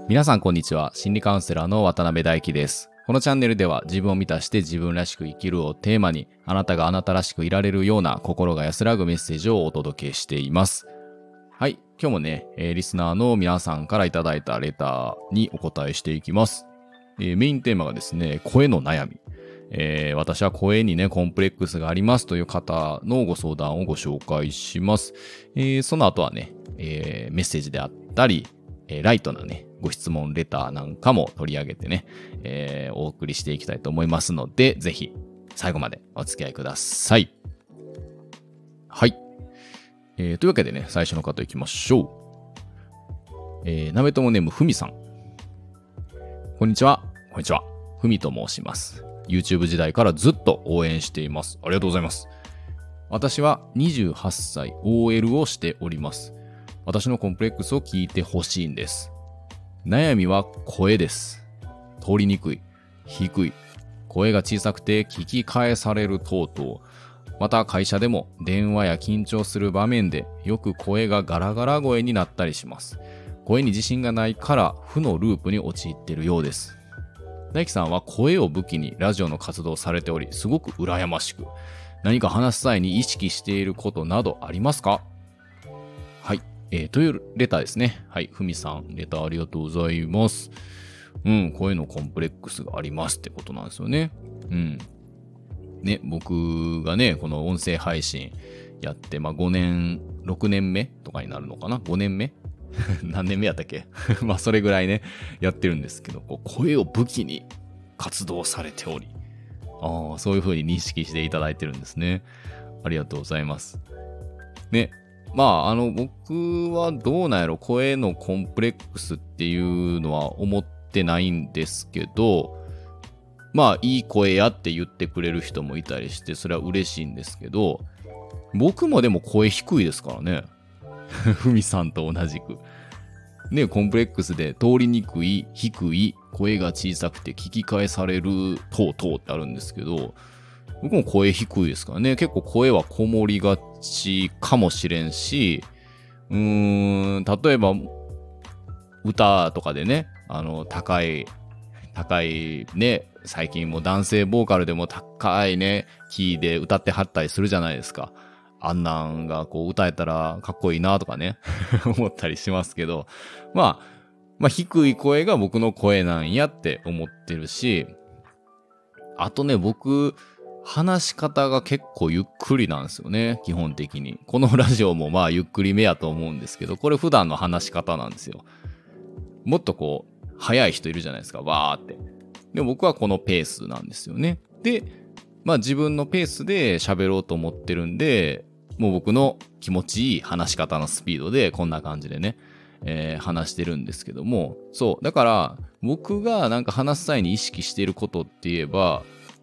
皆さんこんにちは。心理カウンセラーの渡辺大輝です。このチャンネルでは自分を満たして自分らしく生きるをテーマに、あなたがあなたらしくいられるような心が安らぐメッセージをお届けしています。はい。今日もね、リスナーの皆さんからいただいたレターにお答えしていきます。メインテーマがですね、声の悩み。私は声にね、コンプレックスがありますという方のご相談をご紹介します。その後はね、メッセージであったり、ライトなね、ご質問レターなんかも取り上げてね、お送りしていきたいと思いますので、ぜひ最後までお付き合いください。はい。というわけでね、最初の方行きましょう。なめともネームふみさん。こんにちは。こんにちは。ふみと申します。YouTube 時代からずっと応援しています。ありがとうございます。私は28歳 OL をしております。私のコンプレックスを聞いてほしいんです。悩みは声です。通りにくい、低い、声が小さくて聞き返される等々。また会社でも電話や緊張する場面でよく声がガラガラ声になったりします。声に自信がないから負のループに陥っているようです。大輝さんは声を武器にラジオの活動をされており、すごく羨ましく、何か話す際に意識していることなどありますか？はい。というレターですね。はい。ふみさん、レターありがとうございます。声のコンプレックスがありますってことなんですよね。ね、僕がね、この音声配信やって、5年、6年目とかになるのかな？ 5 年目何年目やったっけそれぐらいね、やってるんですけど、声を武器に活動されており、そういう風に認識していただいてるんですね。ありがとうございます。ね。僕はどうなんやろ、声のコンプレックスっていうのは思ってないんですけど、いい声やって言ってくれる人もいたりして、それは嬉しいんですけど、僕もでも声低いですからね。ふみさんと同じく。ね、コンプレックスで通りにくい、低い、声が小さくて聞き返される等々ってあるんですけど、僕も声低いですからね。結構声はこもりがちかもしれんし、例えば、歌とかでね、高いね、最近も男性ボーカルでも高いね、キーで歌ってはったりするじゃないですか。あんなんが歌えたらかっこいいなとかね、思ったりしますけど、低い声が僕の声なんやって思ってるし、あとね、僕、話し方が結構ゆっくりなんですよね、基本的に。このラジオもゆっくりめやと思うんですけど、これ普段の話し方なんですよ。もっと早い人いるじゃないですか、わーって。でも僕はこのペースなんですよね。で、自分のペースで喋ろうと思ってるんで、もう僕の気持ちいい話し方のスピードでこんな感じでね、話してるんですけども、そう。だから、僕がなんか話す際に意識していることって言えば、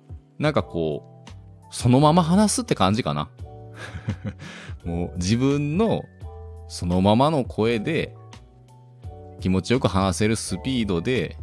そのまま話すって感じかな。もう自分のそのままの声で気持ちよく話せるスピードで、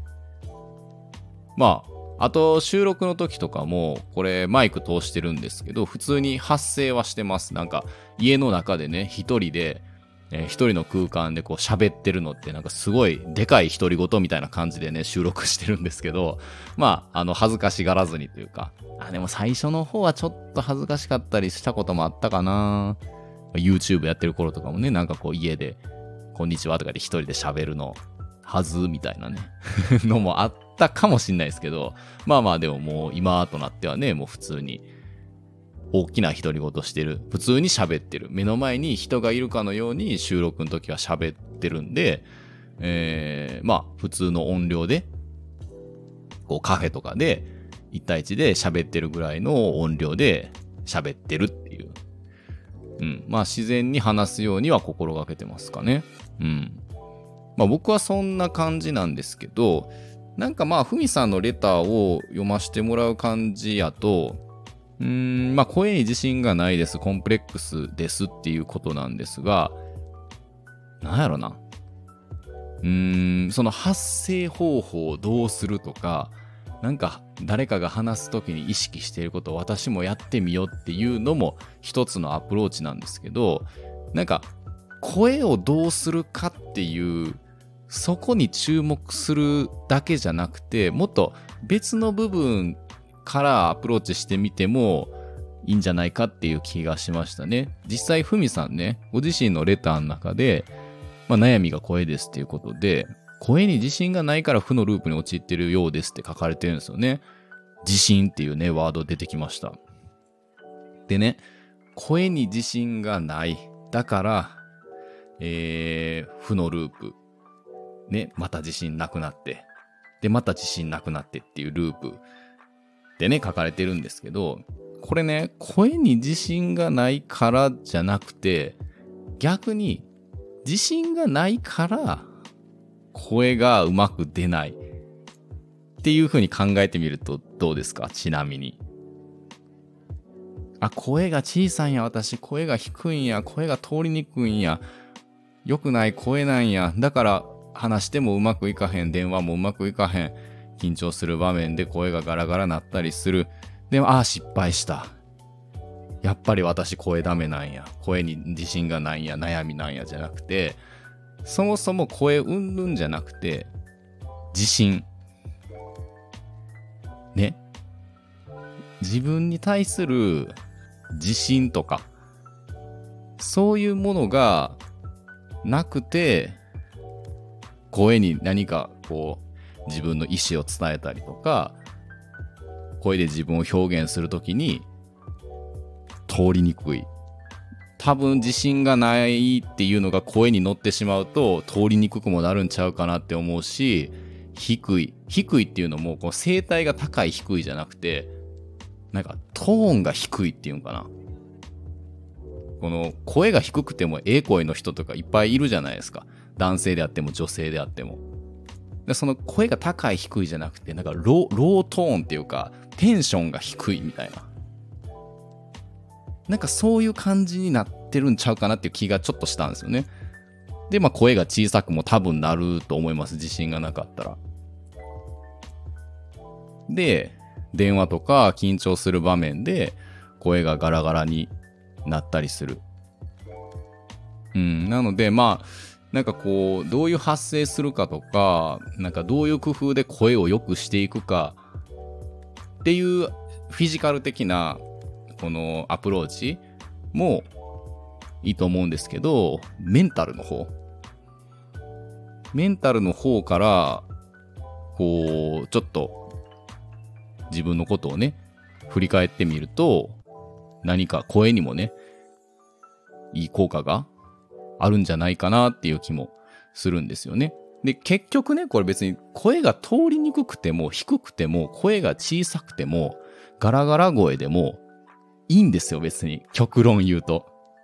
あと収録の時とかもこれマイク通してるんですけど、普通に発声はしてます。なんか家の中でね、一人で、一人の空間で喋ってるのってなんかすごいでかい独り言みたいな感じでね、収録してるんですけど、恥ずかしがらずにというか、でも最初の方はちょっと恥ずかしかったりしたこともあったかな。YouTube やってる頃とかもね、家で、こんにちはとかで一人で喋るの、はずみたいなね、のもあったかもしんないですけど、でももう今となってはね、もう普通に、大きな独り言してる。普通に喋ってる。目の前に人がいるかのように収録の時は喋ってるんで、普通の音量で、カフェとかで、1対1で喋ってるぐらいの音量で喋ってるっていう。自然に話すようには心がけてますかね。僕はそんな感じなんですけど、ふみさんのレターを読ませてもらう感じやと、声に自信がないです、コンプレックスですっていうことなんですが、なんやろな。その発声方法をどうするとか、誰かが話すときに意識していることを私もやってみようっていうのも一つのアプローチなんですけど、声をどうするかっていうそこに注目するだけじゃなくて、もっと別の部分からアプローチしてみてもいいんじゃないかっていう気がしましたね。実際ふみさんね、ご自身のレターの中で、悩みが声ですっていうことで、声に自信がないから負のループに陥ってるようですって書かれてるんですよね。自信っていうね、ワード出てきました。でね、声に自信がない。だから、負のループ。ね、また自信なくなって。で、また自信なくなってっていうループでね、書かれてるんですけど、これね、声に自信がないからじゃなくて、逆に自信がないから声がうまく出ないっていう風に考えてみるとどうですか？ちなみに。声が小さいんや、私。声が低いんや。声が通りにくいんや。良くない声なんや。だから話してもうまくいかへん。電話もうまくいかへん。緊張する場面で声がガラガラなったりする。でも、失敗した。やっぱり私声ダメなんや。声に自信がないんや。悩みなんやじゃなくて、そもそも声うんぬんじゃなくて、自信。ね。自分に対する自信とか、そういうものがなくて、声に何か自分の意思を伝えたりとか、声で自分を表現するときに通りにくい。多分自信がないっていうのが声に乗ってしまうと通りにくくもなるんちゃうかなって思うし、低いっていうのも声帯が高い低いじゃなくて、なんかトーンが低いっていうんかな。この声が低くても声の人とかいっぱいいるじゃないですか。男性であっても女性であっても。でその声が高い低いじゃなくて、なんかロートーンっていうかテンションが低いみたいな。なんかそういう感じになってるんちゃうかなっていう気がちょっとしたんですよね。で、声が小さくも多分なると思います。自信がなかったら。で、電話とか緊張する場面で声がガラガラになったりする。なのでなんかどういう発声するかとか、なんかどういう工夫で声を良くしていくかっていうフィジカル的なこのアプローチもいいと思うんですけど、メンタルの方からちょっと自分のことをね振り返ってみると、何か声にもねいい効果があるんじゃないかなっていう気もするんですよね。で、結局ね、これ別に声が通りにくくても低くても声が小さくてもガラガラ声でもいいんですよ、別に。極論言うと。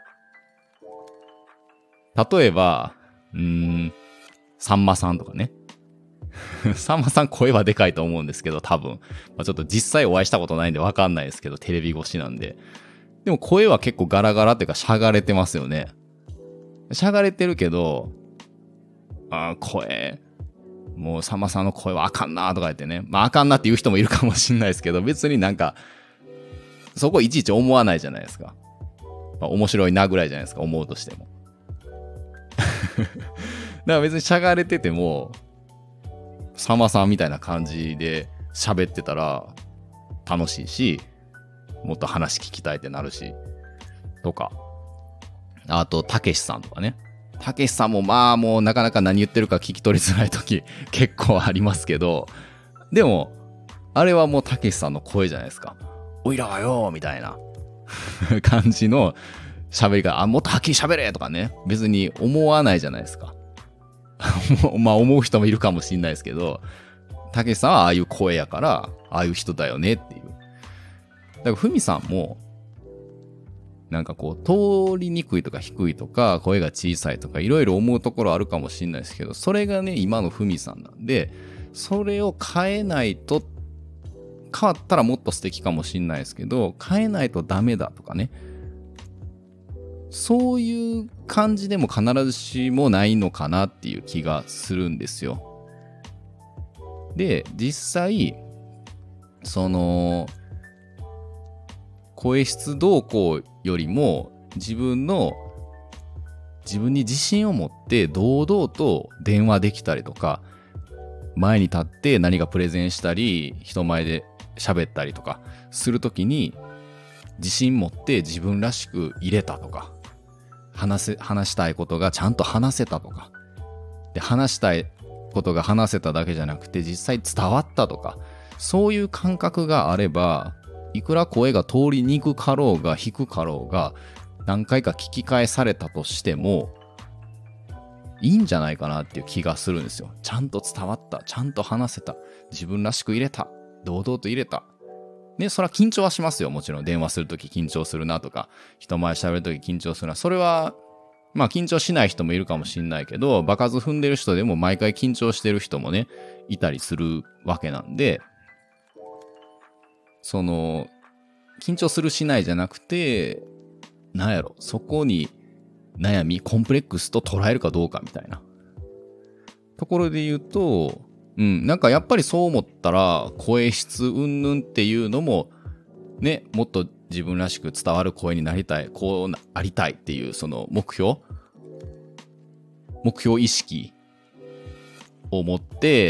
例えば、さんまさんとかね。さんまさん声はでかいと思うんですけど、多分。ちょっと実際お会いしたことないんでわかんないですけど、テレビ越しなんで。でも声は結構ガラガラっていうかしゃがれてますよね。しゃがれてるけど、声、もうさんまさんの声はあかんなとか言ってね。あかんなって言う人もいるかもしれないですけど、別になんか、そこいちいち思わないじゃないですか。面白いなぐらいじゃないですか、思うとしても。だから別にしゃがれてても、さんまさんみたいな感じで喋ってたら楽しいし、もっと話聞きたいってなるし、とか。あと、たけしさんとかね。たけしさんももうなかなか何言ってるか聞き取りづらい時結構ありますけど、でも、あれはもうたけしさんの声じゃないですか。おいらはよみたいな感じの喋りが、もっとはっきり喋れとかね、別に思わないじゃないですか。思う人もいるかもしれないですけど、たけしさんはああいう声やから、ああいう人だよねっていう。だからふみさんも、なんか通りにくいとか低いとか、声が小さいとか、いろいろ思うところあるかもしれないですけど、それがね、今のふみさんなんで、それを変えないと、変わったらもっと素敵かもしれないですけど、変えないとダメだとかね。そういう感じでも必ずしもないのかなっていう気がするんですよ。で、実際、声質動向よりも自分の自分に自信を持って堂々と電話できたりとか、前に立って何かプレゼンしたり、人前で喋ったりとかするときに、自信持って自分らしく入れたとか、話したいことがちゃんと話せたとか、で、話したいことが話せただけじゃなくて実際伝わったとか、そういう感覚があれば、いくら声が通りにくかろうが低かろうが、何回か聞き返されたとしてもいいんじゃないかなっていう気がするんですよ。ちゃんと伝わった、ちゃんと話せた、自分らしく入れた、堂々と入れた。ね、それは緊張はしますよ。もちろん電話するとき緊張するなとか、人前喋るとき緊張するな。それはまあ緊張しない人もいるかもしんないけど、場数踏んでる人でも毎回緊張してる人もね、いたりするわけなんで、緊張するしないじゃなくて、なんやろ、そこに悩み、コンプレックスと捉えるかどうかみたいなところで言うと、なんかやっぱりそう思ったら、声質云々っていうのも、ね、もっと自分らしく伝わる声になりたい、こうありたいっていう、その目標意識を持って、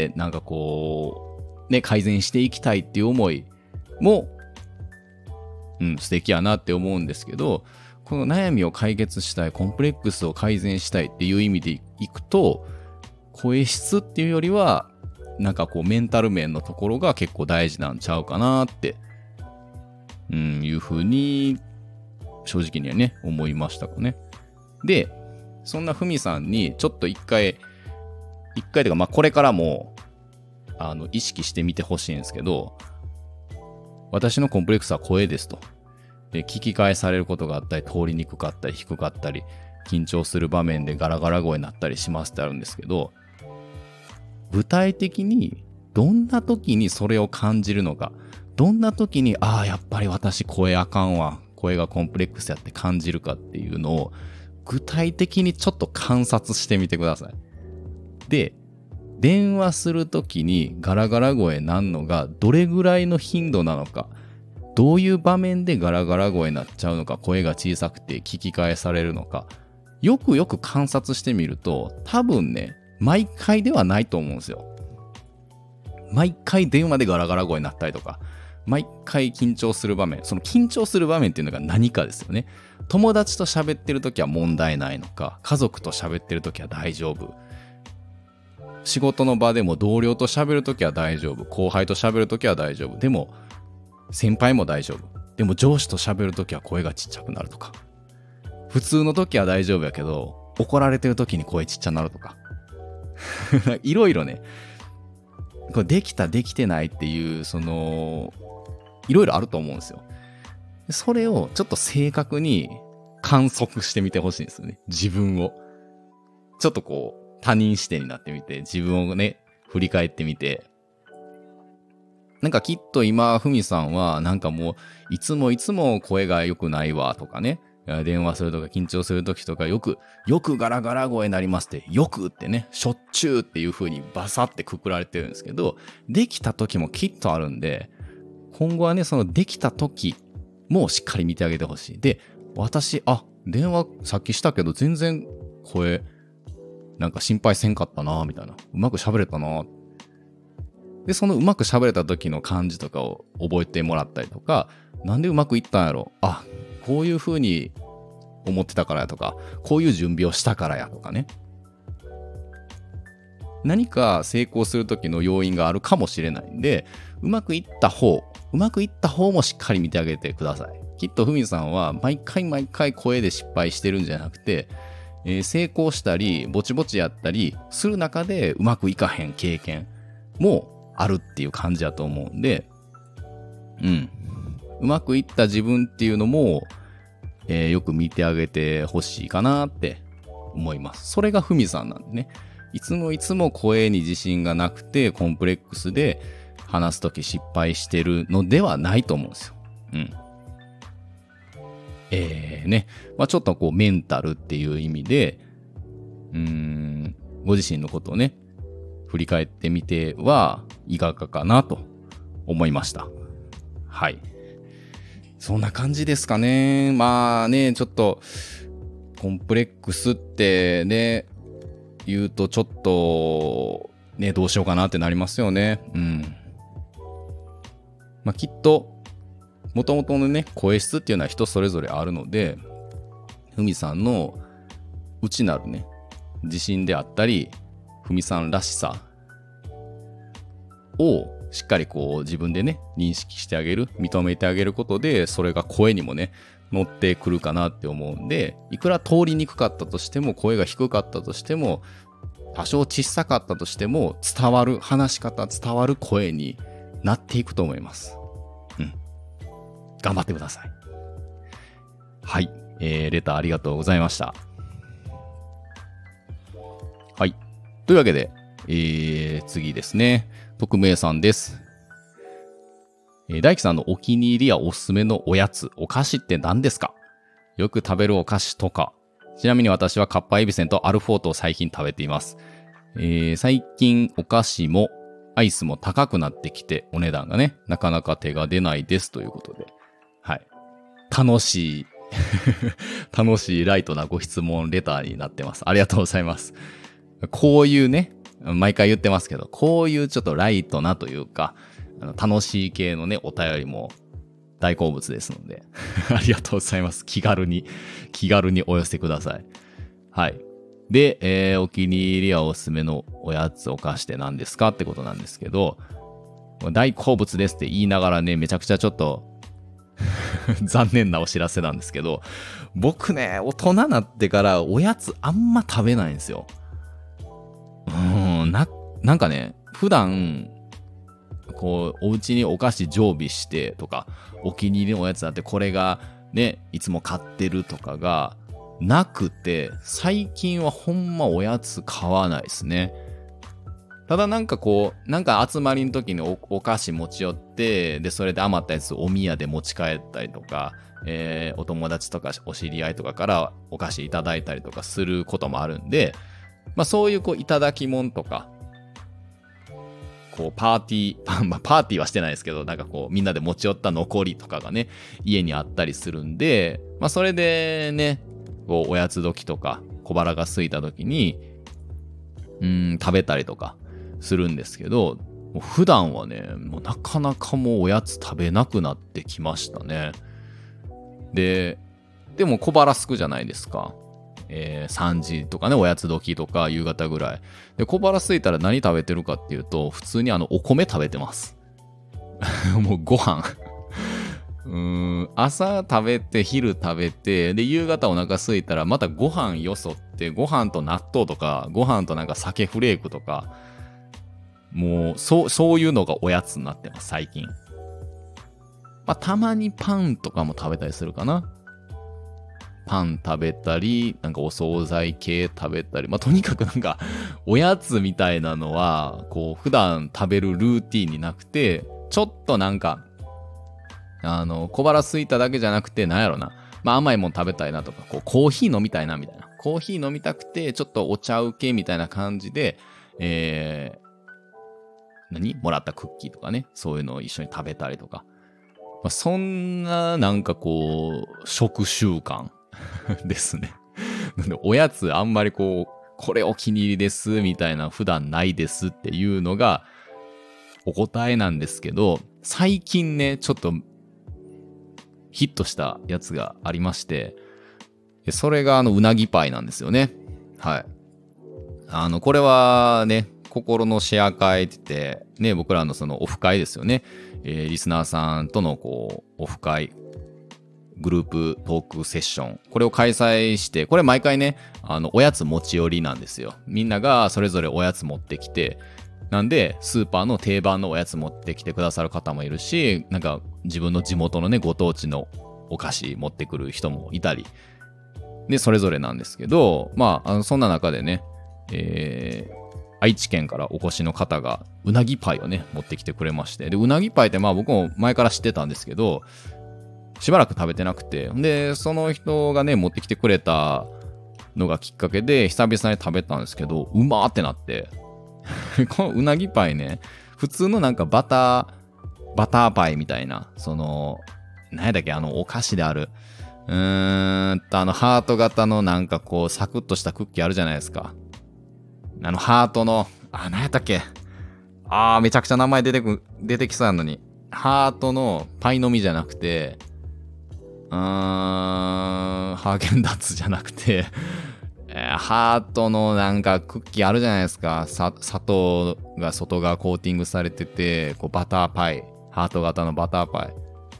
なんか改善していきたいっていう思いも、素敵やなって思うんですけど、この悩みを解決したい、コンプレックスを改善したいっていう意味でいくと、声質っていうよりは、なんかメンタル面のところが結構大事なんちゃうかなって、いうふうに、正直にはね、思いましたかね。で、そんなふみさんに、ちょっと一回というか、これからも、意識してみてほしいんですけど、私のコンプレックスは声ですと。で、聞き返されることがあったり、通りにくかったり、低かったり、緊張する場面でガラガラ声になったりしますってあるんですけど、具体的にどんな時にそれを感じるのか、どんな時に、やっぱり私声あかんわ、声がコンプレックスやって感じるかっていうのを、具体的にちょっと観察してみてください。で、電話するときにガラガラ声なんのがどれぐらいの頻度なのか、どういう場面でガラガラ声になっちゃうのか、声が小さくて聞き返されるのか、よくよく観察してみると、多分ね、毎回ではないと思うんですよ。毎回電話でガラガラ声になったりとか、毎回緊張する場面、その緊張する場面っていうのが何かですよね。友達と喋ってるときは問題ないのか、家族と喋ってるときは大丈夫。仕事の場でも同僚と喋るときは大丈夫。後輩と喋るときは大丈夫。でも、先輩も大丈夫。でも上司と喋るときは声がちっちゃくなるとか。普通のときは大丈夫やけど、怒られてるときに声ちっちゃくなるとか。いろいろね、これできたできてないっていう、いろいろあると思うんですよ。それをちょっと正確に観測してみてほしいんですよね。自分を。ちょっと他人視点になってみて、自分をね、振り返ってみて、なんかきっと今、ふみさんは、なんかもう、いつも声が良くないわとかね、電話するとか緊張するときとかよくガラガラ声になりますって、よくってね、しょっちゅうっていう風にバサってくくられてるんですけど、できた時もきっとあるんで、今後はね、そのできた時もしっかり見てあげてほしい。で、私、電話さっきしたけど全然声、なんか心配せんかったなみたいな。うまく喋れたな。で、そのうまく喋れた時の感じとかを覚えてもらったりとか、なんでうまくいったんやろ、こういう風に思ってたからやとか、こういう準備をしたからやとかね。何か成功する時の要因があるかもしれないんで、うまくいった方もしっかり見てあげてください。きっとふみさんは毎回声で失敗してるんじゃなくて、成功したりぼちぼちやったりする中でうまくいかへん経験もあるっていう感じだと思うんで、うまくいった自分っていうのも、よく見てあげてほしいかなって思います。それがふみさんなんでね。いつも声に自信がなくてコンプレックスで話すとき失敗してるのではないと思うんですよ。ちょっとメンタルっていう意味で、ご自身のことをね、振り返ってみてはいかがかなと思いました。はい。そんな感じですかね。ちょっと、 コンプレックスってね、言うとちょっと、ね、どうしようかなってなりますよね。うん。まあ、きっと、元々のね、声質っていうのは人それぞれあるので、ふみさんの内なるね、自信であったり、ふみさんらしさをしっかりこう自分でね、認識してあげる、認めてあげることで、それが声にもね、乗ってくるかなって思うんで、いくら通りにくかったとしても、声が低かったとしても、多少小さかったとしても、伝わる話し方、伝わる声になっていくと思います。うん。頑張ってください。はい。レターありがとうございました。はい。というわけで、次ですね。匿名さんです。大輝さんのお気に入りやおすすめのおやつ、お菓子って何ですか？よく食べるお菓子とか。ちなみに私はカッパエビセンとアルフォートを最近食べています。最近お菓子もアイスも高くなってきて、お値段がね、なかなか手が出ないですということで。はい。楽しいライトなご質問レターになってます。ありがとうございます。こういうね、毎回言ってますけど、こういうちょっとライトなというか、楽しい系のね、お便りも大好物ですので、ありがとうございます。気軽にお寄せください。はい。で、お気に入りやおすすめのおやつお菓子って何ですかってことなんですけど、大好物ですって言いながらね、めちゃくちゃちょっと残念なお知らせなんですけど、僕ね、大人になってからおやつあんま食べないんですよ。なんかね、普段、こう、お家にお菓子常備してとか、お気に入りのおやつだってこれがね、いつも買ってるとかがなくて、最近はほんまおやつ買わないですね。ただなんかこう、なんか集まりの時にお菓子持ち寄って、で、それで余ったやつお宮で持ち帰ったりとか、お友達とかお知り合いとかからお菓子いただいたりとかすることもあるんで、まあそういうこういただき物とか、こうパーティーはしてないですけど、なんかこうみんなで持ち寄った残りとかがね、家にあったりするんで、まあそれでね、こうおやつ時とか小腹が空いた時に、食べたりとかするんですけど、もう普段はね、もうなかなかもうおやつ食べなくなってきましたね。でも小腹すくじゃないですか。3時とかね、おやつ時とか夕方ぐらい。で、小腹空いたら何食べてるかっていうと、普通にお米食べてます。もうご飯。朝食べて、昼食べて、で、夕方お腹空いたらまたご飯よそって、ご飯と納豆とか、ご飯となんか鮭フレークとか、もう、そういうのがおやつになってます、最近。まあ、たまにパンとかも食べたりするかな。パン食べたり、なんかお惣菜系食べたり、まあ、とにかくなんか、おやつみたいなのは、こう、普段食べるルーティンになくて、ちょっとなんか、小腹空いただけじゃなくて、なんやろな。まあ、甘いもん食べたいなとか、こう、コーヒー飲みたいなみたいな。コーヒー飲みたくて、ちょっとお茶受けみたいな感じで、もらったクッキーとかね、そういうのを一緒に食べたりとか。まあ、そんな、なんかこう、食習慣ですね。なんで、おやつあんまりこう、これお気に入りですみたいな普段ないですっていうのがお答えなんですけど、最近ね、ちょっとヒットしたやつがありまして、それがうなぎパイなんですよね。はい。これはね、心のシェア会って言って、ね、僕らのそのオフ会ですよね。リスナーさんとのこう、オフ会、グループトークセッション。これを開催して、これ毎回ね、おやつ持ち寄りなんですよ。みんながそれぞれおやつ持ってきて、なんで、スーパーの定番のおやつ持ってきてくださる方もいるし、なんか自分の地元のね、ご当地のお菓子持ってくる人もいたり。で、それぞれなんですけど、まあ、そんな中でね、愛知県からお越しの方がうなぎパイをね、持ってきてくれまして。で、うなぎパイってまあ僕も前から知ってたんですけど、しばらく食べてなくて。で、その人がね、持ってきてくれたのがきっかけで、久々に食べたんですけど、うまーってなって。このうなぎパイね、普通のなんかバターパイみたいな、その、何やだっけ、お菓子である、 ハート型のなんかこう、サクッとしたクッキーあるじゃないですか。ハートの、何やったっけ？めちゃくちゃ名前出てきそうなのに。ハートのパイの実じゃなくて、ハーゲンダッツじゃなくて、ハートのなんかクッキーあるじゃないですか。砂糖が外側コーティングされてて、こうバターパイ。ハート型のバターパイ。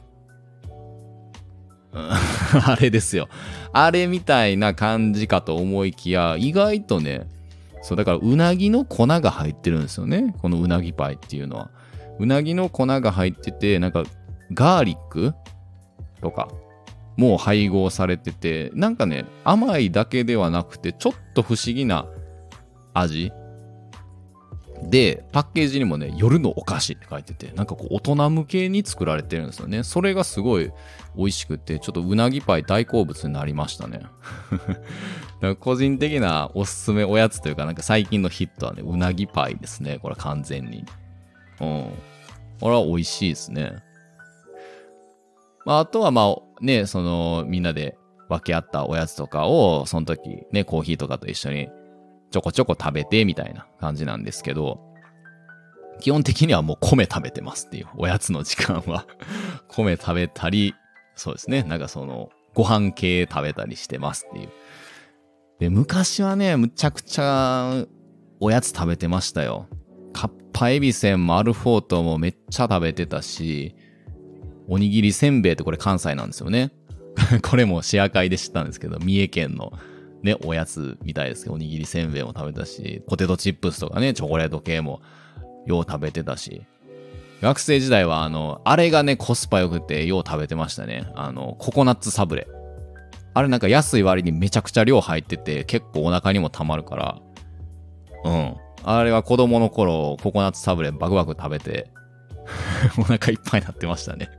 あれですよ。あれみたいな感じかと思いきや、意外とね、そうだからうなぎの粉が入ってるんですよね。このうなぎパイっていうのは。うなぎの粉が入ってて、なんかガーリックとかもう配合されてて、なんかね、甘いだけではなくて、ちょっと不思議な味で、パッケージにもね、夜のお菓子って書いてて、なんかこう大人向けに作られてるんですよね。それがすごい美味しくて、ちょっとうなぎパイ大好物になりましたね。だから個人的なおすすめおやつというか、なんか最近のヒットはね、うなぎパイですね。これ完全に。これは美味しいですね。あとはね、みんなで分け合ったおやつとかを、その時ね、コーヒーとかと一緒にちょこちょこ食べてみたいな感じなんですけど、基本的にはもう米食べてますっていう、おやつの時間は。米食べたり、そうですね、なんかご飯系食べたりしてますっていう。で、昔はね、むちゃくちゃおやつ食べてましたよ。かっぱえびせんもアルフォートもめっちゃ食べてたし、おにぎりせんべいってこれ関西なんですよね。これもシェア会で知ったんですけど、三重県のね、おやつみたいですけど、おにぎりせんべいも食べたし、ポテトチップスとかね、チョコレート系もよう食べてたし、学生時代はあれがね、コスパ良くてよう食べてましたね。ココナッツサブレ。あれなんか安い割にめちゃくちゃ量入ってて、結構お腹にもたまるから、あれは子供の頃、ココナッツサブレバクバク食べて、お腹いっぱいになってましたね。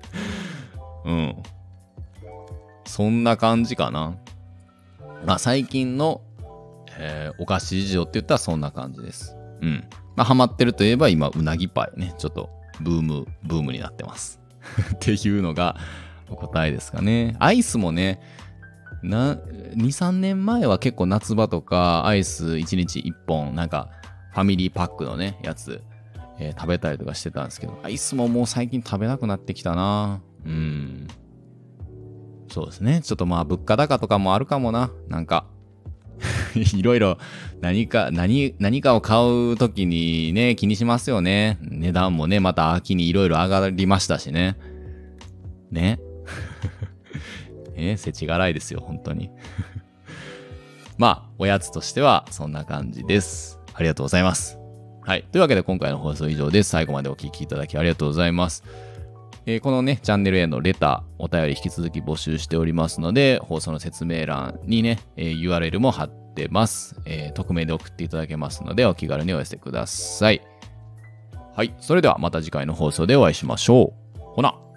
そんな感じかな。最近の、お菓子事情って言ったらそんな感じです。ハマってるといえば今、うなぎパイね。ちょっと、ブームになってます。っていうのが、お答えですかね。アイスもね、2、3年前は結構夏場とか、アイス1日1本、なんか、ファミリーパックのね、やつ、食べたりとかしてたんですけど、アイスももう最近食べなくなってきたな。そうですね。ちょっと物価高とかもあるかもな。なんか、いろいろ何かを買うときにね、気にしますよね。値段もね、また秋にいろいろ上がりましたしね。ね。世知辛いですよ、本当に。おやつとしてはそんな感じです。ありがとうございます。はい。というわけで今回の放送以上です。最後までお聞きいただきありがとうございます。このね、チャンネルへのレター、お便り引き続き募集しておりますので、放送の説明欄にね、URL も貼ってます。匿名で送っていただけますので、お気軽にお寄せください。はい。それではまた次回の放送でお会いしましょう。ほな。